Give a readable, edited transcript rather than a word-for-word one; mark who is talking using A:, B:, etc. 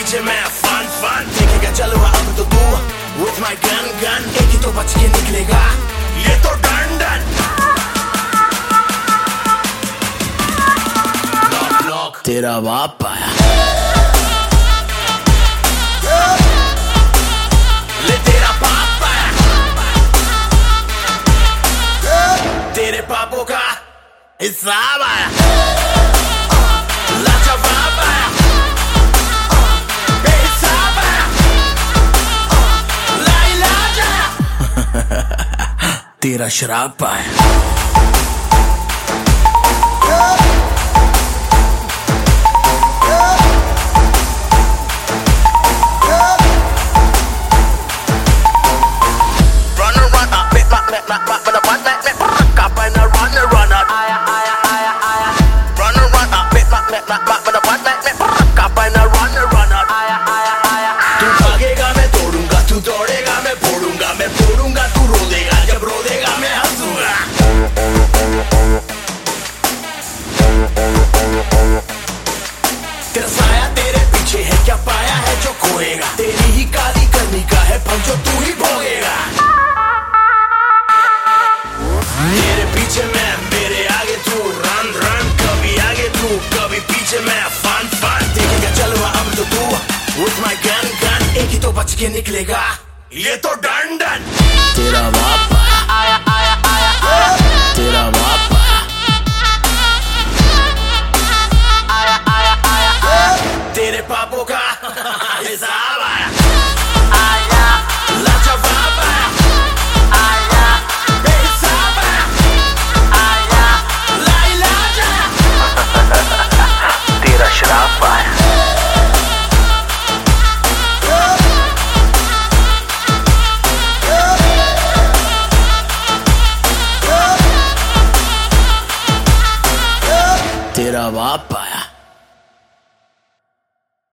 A: पीछे मैं फन देखेगा चलो अब तो तू with my gun एक ही तो बच के निकलेगा ये तो डन knock तेरा बाप आया ले तेरा बाप आया तेरे पापों का हिसाब आया लाजवाब आया बेहिसाब आया लाइलाज आया तेरा शराब आया तेरा साया तेरे पीछे है क्या पाया है जो खोएगा तेरी ही काली करनी का है फल जो तू ही भोगेगा तेरे पीछे मैं मेरे आगे तू रन कभी आगे तू कभी पीछे मैं फन देखेगा चलो अब तो तू with my gun एक ही तो बच के निकलेगा ये तो डन तेरा बाप आया तेरा बाप तेरे पापों का हिसाब आया लाजवाब आया बेहिसाब आया लाइलाज आया तेरा शराब आया तेरा बाप